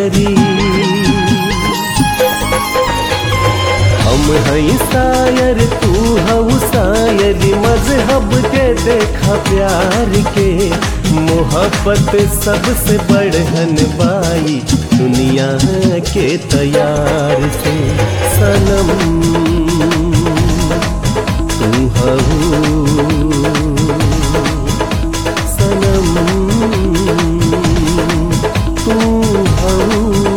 शायरी। हम हई शायर तू हऊ शायरी, मजहब के देखा प्यार के, मोहब्बत सबसे बढ़न बाई दुनिया के तैयार से। सनम तू हऊ, सनम तू हऊ।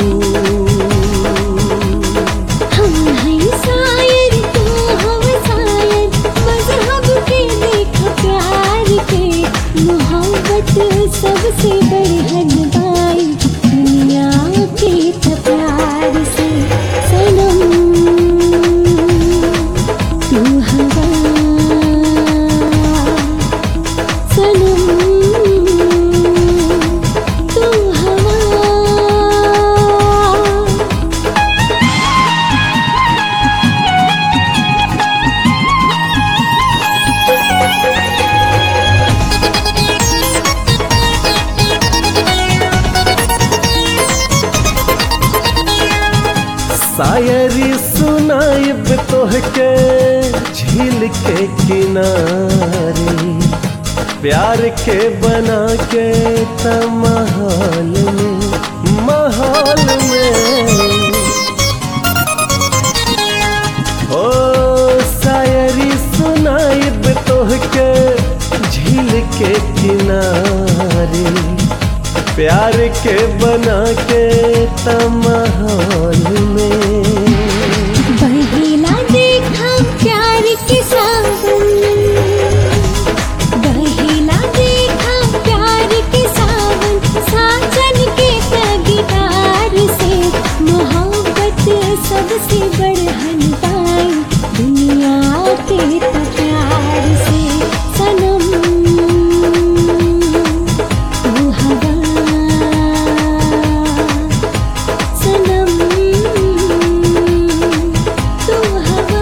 हम हैं शायर तू हम शायर, मजहब के देख प्यार के, मोहब्बत सबसे बढ़न बाई दुनिया के प्यार से। सनम तू हवा, सनम तू हवा। शायरी सुनाइब तोहके झील के किनारे, प्यार के बना के महल में, महल में। ओ शायरी सुनाइब तोहके झील के किनारे, प्यार के बना के महल में। बहेला देखा प्यार के सावन, बहेला देखा प्यार के सावन, साजन के तगीदार से, मोहब्बत सबसे बढ़न पाई दुनिया के प्यार से। सनम तू हवा, सनम तू हवा।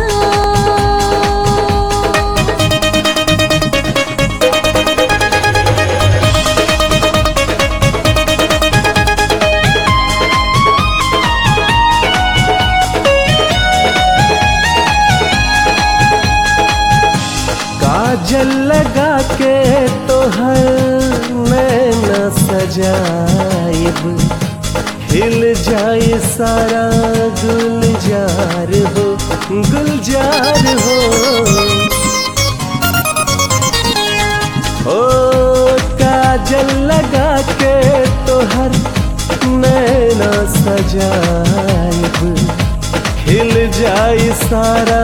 काजल लगा के तोहर नैना सजाइब, हिल जाए सारा गुलजार हो, गुलजार हो। ओ काजल लगा के तोहर नैना सजाइब, हिल जाए सारा